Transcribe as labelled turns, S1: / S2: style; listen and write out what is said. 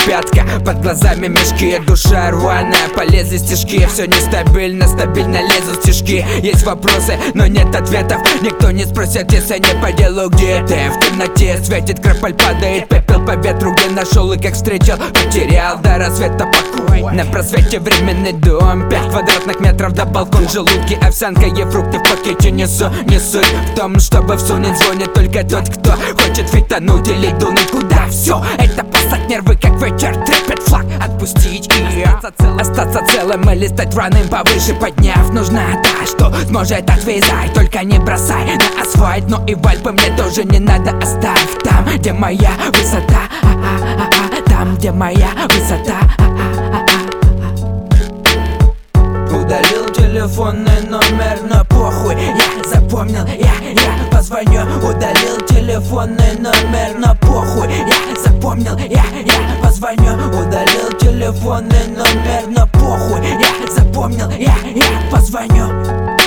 S1: пятка, под глазами мешки, душа рваная, полезли стишки. Все нестабильно, стабильно лезут стишки. Есть вопросы, но нет ответов. Никто не спросит, если не по делу. Где ты? В темноте светит краполь, падает пепел по ветру. Где нашел и как встретил, потерял до рассвета покой. На просвете временный дом, 5 квадратных метров до балкон. Желудки, овсянка и фрукты в пакете несу. Не суть в том, чтобы всунуть, звонит только тот, кто хочет фитануть или дунуть. Куда все это послать, нервы как ветер трепет, флаг отпустить и остаться целым или стать рваным повыше подняв. Нужна та, что сможет отвязать, только не бросай на асфальт. Но и в Альпы мне тоже не надо, оставь там, где моя высота, там, где моя высота. Удалил телефонный номер, но похуй, я запомнил, я позвоню. Удалил телефонный номер, но похуй, я запомнил, я позвоню. Удалил телефонный номер, но похуй, я запомнил, я позвоню.